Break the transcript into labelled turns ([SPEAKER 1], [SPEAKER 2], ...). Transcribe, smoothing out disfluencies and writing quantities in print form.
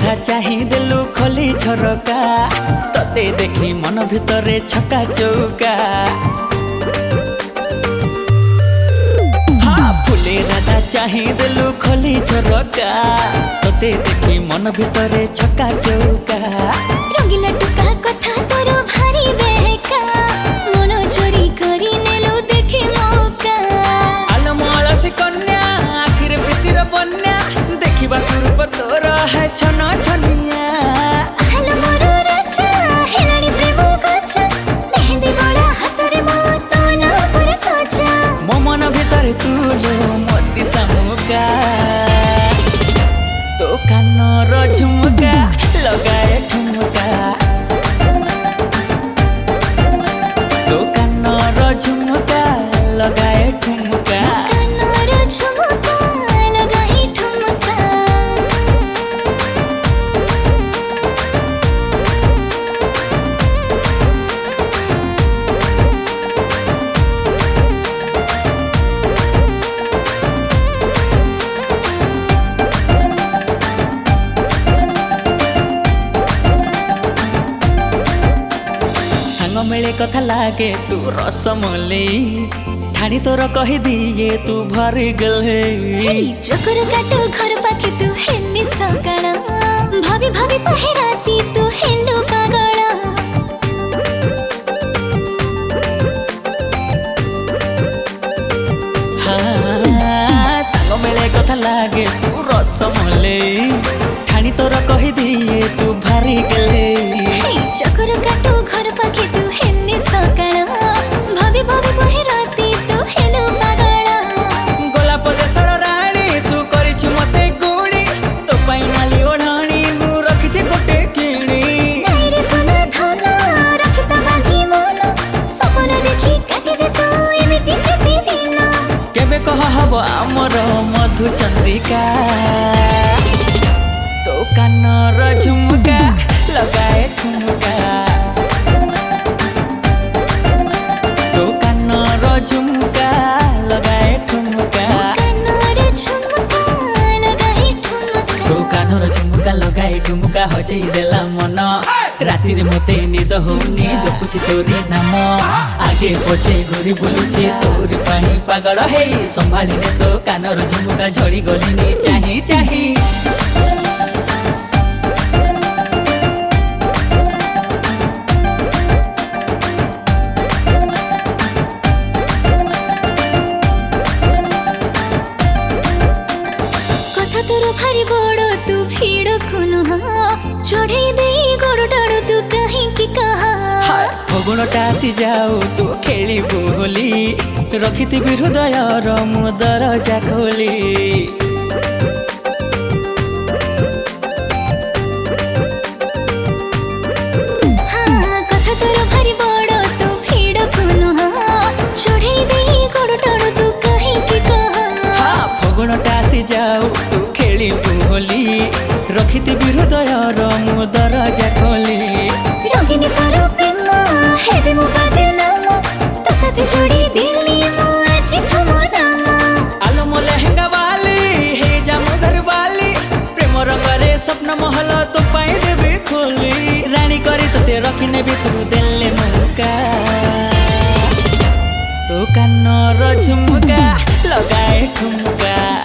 [SPEAKER 1] राधा चाही देलु खोली झरका तते देखी मन भितरे छक्का चौका। फुले राधा चाही देलु खोली झरका तते देखी मन भितरे छक्का चौका।
[SPEAKER 2] रंगीला टुका कथा तोर भारी बेका मन चोरी करी नेलु देखी मौका।
[SPEAKER 1] आलो मळसी कन्या आखिर भीतर बन्या देखिबा रूप तोर है छन छनिया।
[SPEAKER 2] आलो मोर राजा हेलानी प्रेम गचा मेहंदी बड़ा हातरे मो तो ना पर सजा।
[SPEAKER 1] मो मन भितर तुलो मोती समुका तो कानर झुमका लगाए ठुमका तो कानर झुमका लगाए ठुमका।
[SPEAKER 2] कानर झुमका लगाई ठुमका।
[SPEAKER 1] सांग मेले कथा लागे तू रसमले ठाणी तोर कही दिए तू भरी गले।
[SPEAKER 2] चकर काट घर पाखे तू हेली सकाळ भाभी भाभी पहेराती तू हेलु पागळ।
[SPEAKER 1] हाँ सांग मेले कथा लागे तू रसमले ठाणी तोर कही दिए तू भारी गले।
[SPEAKER 2] चकर काट घर पाखे तू हेली सकाळ भाभी भाभी पहेराती तू हेलु पागळ।
[SPEAKER 1] गोलाप देशर राणी तू करिछ मते गुणी तो पाई नाली ओढ़ाणी मु रखिछ गोटे किणी।
[SPEAKER 2] नाइरे सोना धन रखिता बांधी मन सपन देखी काटी दे तू एमिति केते दिन।
[SPEAKER 1] केबे कह हब आमर मधु चंद्रिका तो कानर झुमका लगाए ठुमका तो कानर झुमका लगाए ठुमका।
[SPEAKER 2] कानर झुमका लगाई ठुमका।
[SPEAKER 1] तो कानर झुमका लगाए ठुमका हजई देला मन राति रे मते निद होनी जपुछि तोरी नाम। आगे पछे घुरी बुलुछि तोरी पाही पागल हे संभाली ने तो कानर झुमका झड़ी गलिनी चाही चाही।
[SPEAKER 2] कथा तोर भारी बड़ तू भीड़ कुनु चढ़े दे गोड़ डाड़ तू कहीं की कहा।
[SPEAKER 1] फगुणटा आसी जाऊ तू खेली बोली रखिथिबि हृदयर मु दरजा खोली।
[SPEAKER 2] हाँ कथा तोर भारी बड़ तू भीड़ कुनु चढ़े दे गोड़ डाड़ तू कहीं की कहा।
[SPEAKER 1] फगुणटा आसी जाऊ तू खेली बोली रखिथिबि हृदयर मु दरजा खोली।
[SPEAKER 2] रंगीनी तोर प्रेम हेबे मो बादे नाम तो साथे जोड़ी दिली मो आज ठुमो नाम।
[SPEAKER 1] आलो मो लेहेंगा वाली हे जामुदर वाली प्रेम रंगरे स्वप्न महल तो पाई देबे खोली। रानी करी तते रखिने भी तू देले मौका तो कानर झुमका लगाए ठुमका।